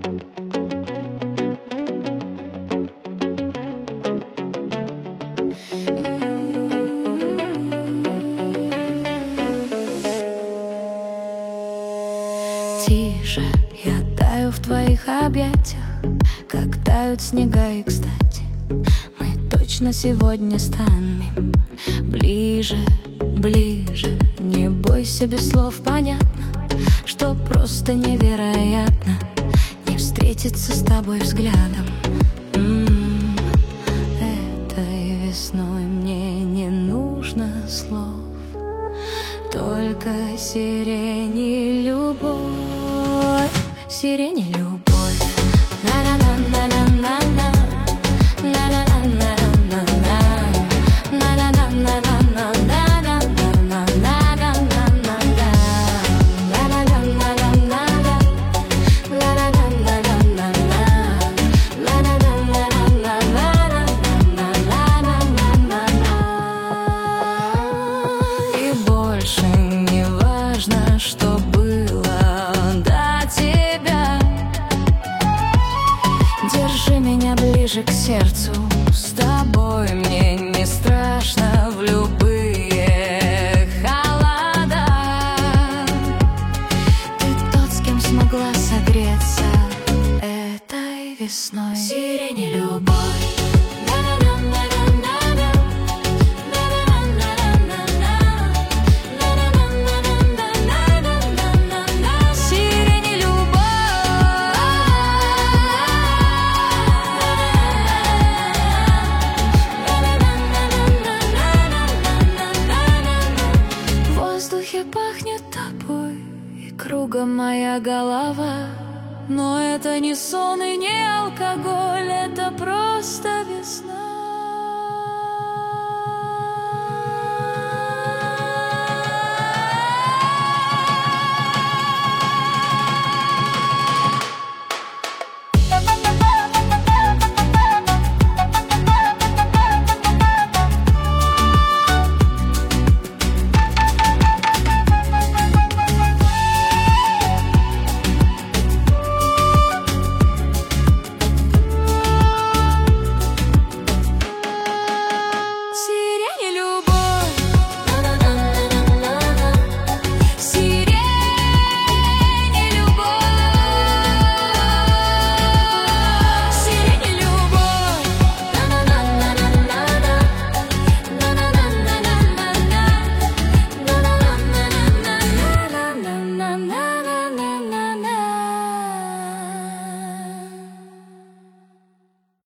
Тише, я таю в твоих объятиях, как тают снега, и, кстати, мы точно сегодня станем ближе, ближе. Не бойся, без слов понятно, что просто невероятно не встретиться с тобой взглядом. Этой весной мне не нужно слов, только сирень и любовь. Сирень и любовь. На-на-на-на-на-на-на. На-на-на-на-на-на. На-на-на-на-на-на. И больше не важно, что было до тебя. Держи меня ближе к сердцу, с тобой мне не страшно в любые холода. Ты тот, с кем смогла согреться этой весной. Сирень и любовь. В воздухе пахнет тобой, и кругом моя голова. Но это не сон и не алкоголь, это просто весна.